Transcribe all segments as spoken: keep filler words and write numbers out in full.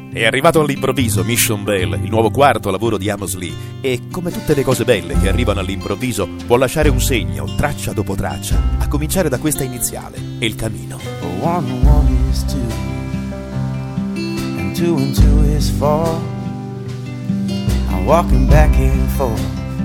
È arrivato all'improvviso Mission Bell, il nuovo quarto lavoro di Amos Lee, e come tutte le cose belle che arrivano all'improvviso può lasciare un segno, traccia dopo traccia, a cominciare da questa iniziale, El Camino. One and one is two, and two and two is four. I'm walking back and forth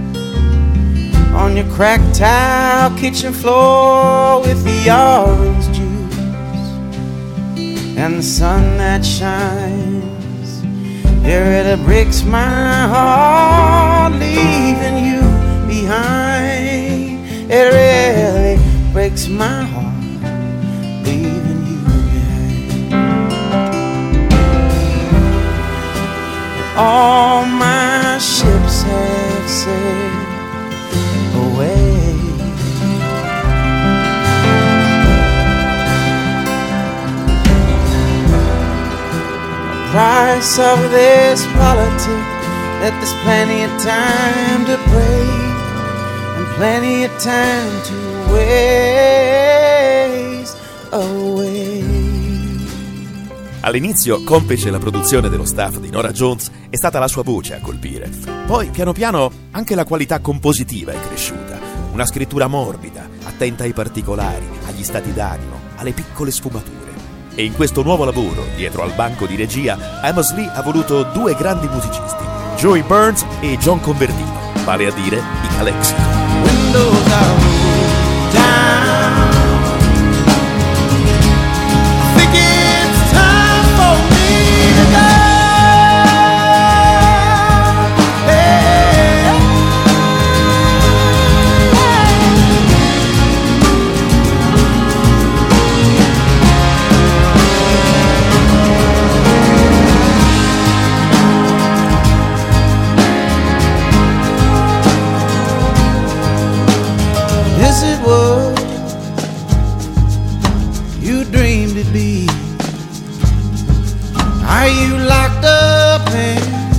on your cracked tile kitchen floor with the orange juice and the sun that shines. It really breaks my heart leaving you behind. It really breaks my heart leaving you behind. All my ships have sailed away. Price of this politic, that there's plenty of time to pray and plenty of time to waste away. All'inizio, complice la produzione dello staff di Norah Jones, è stata la sua voce a colpire. Poi, piano piano, anche la qualità compositiva è cresciuta. Una scrittura morbida, attenta ai particolari, agli stati d'animo, alle piccole sfumature. E in questo nuovo lavoro, dietro al banco di regia, Amos Lee ha voluto due grandi musicisti, Joey Burns e John Convertino, vale a dire i Calexico. Windows are rolled down. I think it's time for me to go. Hey, is it what you dreamed it'd be? Are you locked up in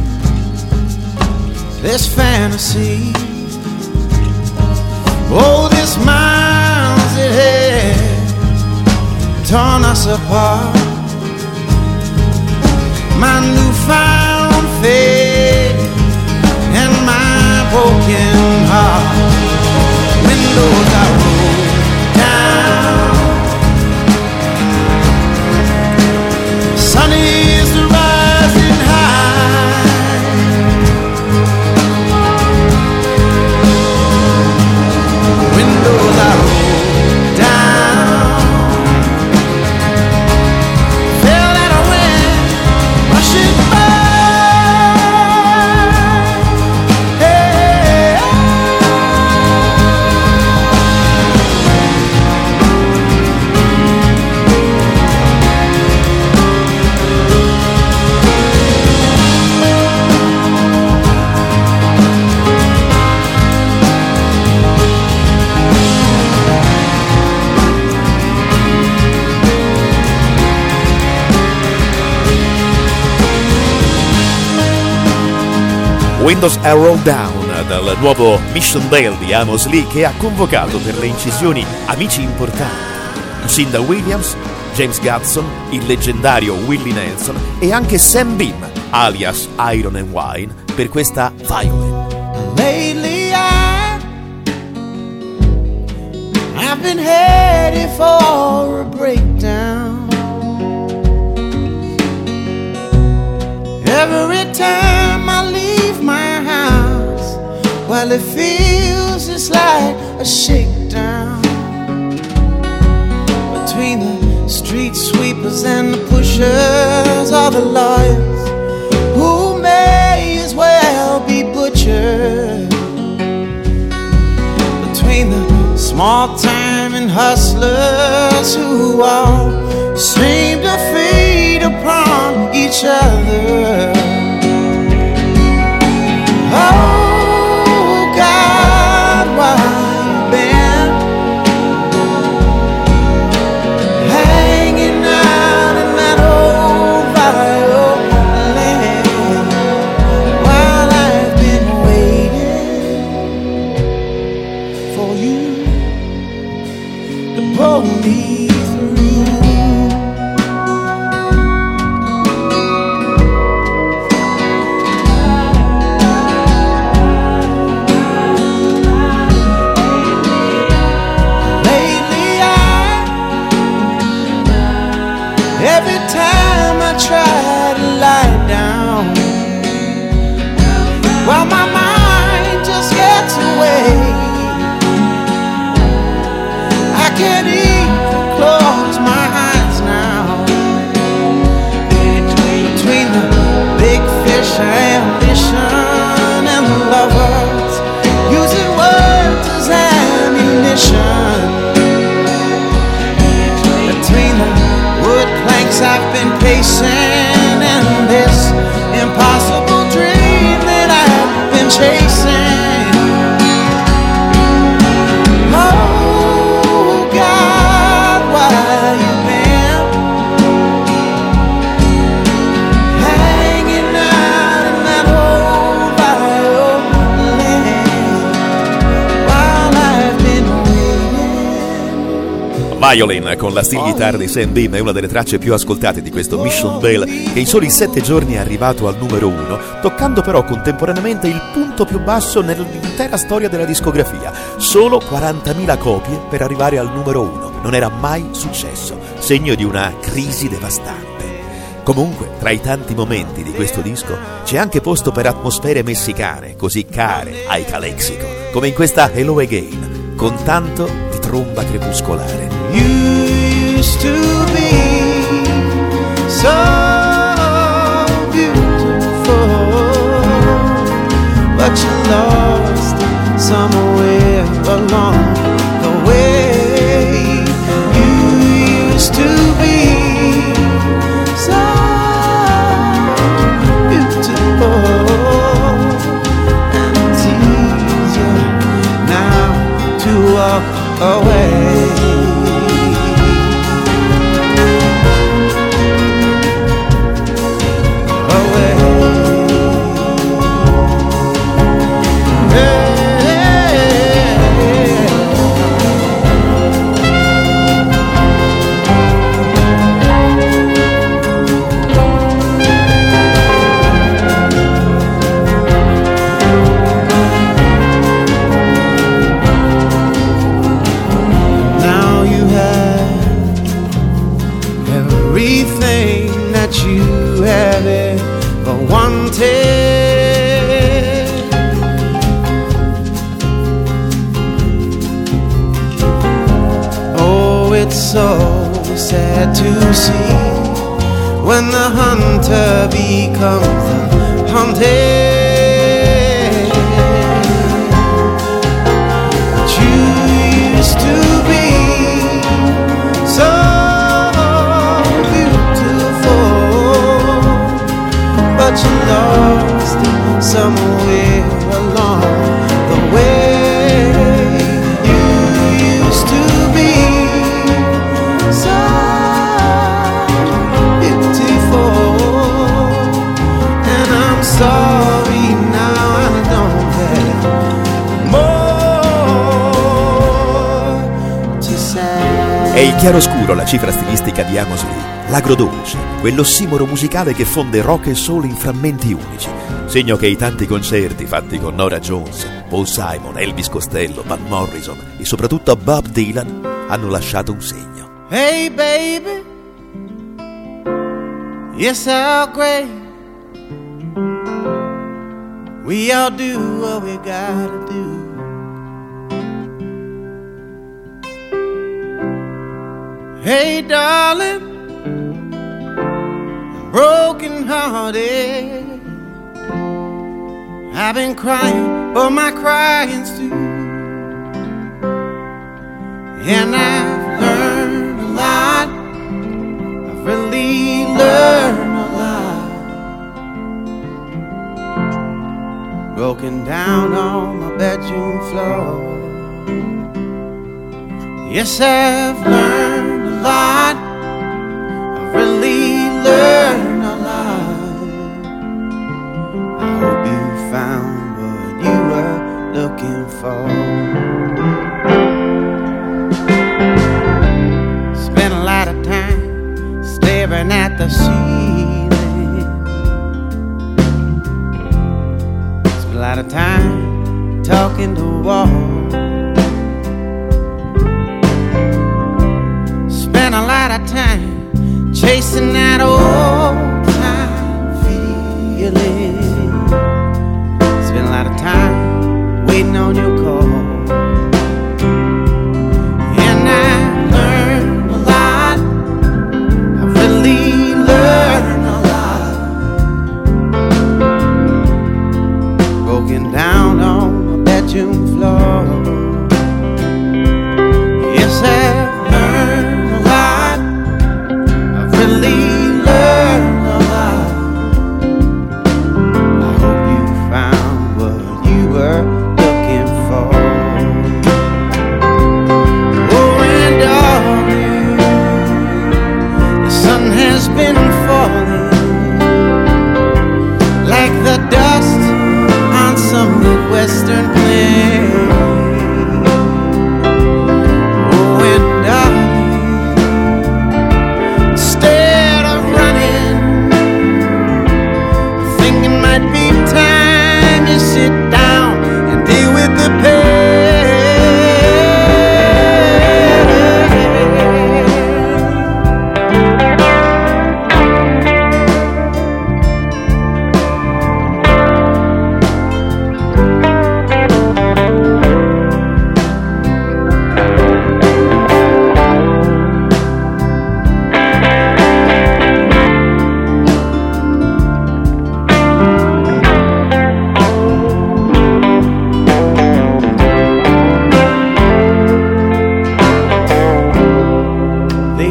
this fantasy? Oh, this miles it had torn us apart. My newfound faith and my broken heart. Windows are rolled down. Sun is rising high. Windows are rolled down. Feel that wind rushing by. Hey, Windows are Rolled Down, dal nuovo Mission Bell di Amos Lee, che ha convocato per le incisioni amici importanti, Lucinda Williams, James Gadson, il leggendario Willie Nelson e anche Sam Beam, alias Iron and Wine, per questa Violin. lately I, I've been headed for a breakdown. Every time I leave my house, well, it feels just like a shakedown. Between the street sweepers and the pushers are the lawyers who may as well be butchered. Between the small-time and hustlers who all seem to feed upon each other. Oh God, why you been hanging out in that old violin while I've been waiting for you to pull me through? weeks I've been pacing in this impossible dream that I've been chasing. Oh God, why you been hanging out in that old violin while I've been waiting? Violin con la steel guitar di Sam Beam è una delle tracce più ascoltate di questo Mission Bell, che in soli sette giorni è arrivato al numero uno, toccando però contemporaneamente il punto più basso nell'intera storia della discografia. Solo quarantamila copie per arrivare al numero uno. Non era mai successo, segno di una crisi devastante. Comunque, tra i tanti momenti di questo disco c'è anche posto per atmosfere messicane così care ai Calexico, come in questa Hello Again, con tanto di tromba crepuscolare. You used to be so beautiful, but you lost somewhere along the way. You used to be so beautiful, and it's easier now to walk away. Everything that you have ever wanted. Oh, it's so sad to see when the hunter becomes the hunted. But you used to be so but you lost it somewhere along the way. You used to be so beautiful, and I'm sorry now I don't have more to say. È il chiaroscuro la cifra stilistica di Amos Lee, l'agrodolce, quell'ossimoro musicale che fonde rock e soul in frammenti unici, segno che i tanti concerti fatti con Norah Jones, Paul Simon, Elvis Costello, Van Morrison e soprattutto Bob Dylan hanno lasciato un segno. Hey baby, yes how great we all do what we gotta do. Hey darling, broken hearted, I've been crying, but my crying's through, and I've learned a lot. I've really learned a lot. Broken down on my bedroom floor. Yes, I've learned a lot. I've really learned a lot. I hope you found what you were looking for. Spent a lot of time staring at the ceiling. Spent a lot of time talking to walls. Spent a lot of time chasing that old time feeling. Spent a lot of time waiting on your call. And I learned a lot. I really learned a lot. Broken down on my bedroom floor. Yes, I've learned a lot. I've really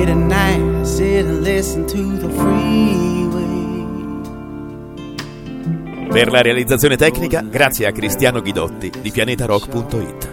late at night, I sit and listen to the freeway. Per la realizzazione tecnica, grazie a Cristiano Ghidotti di pianeta rock punto it.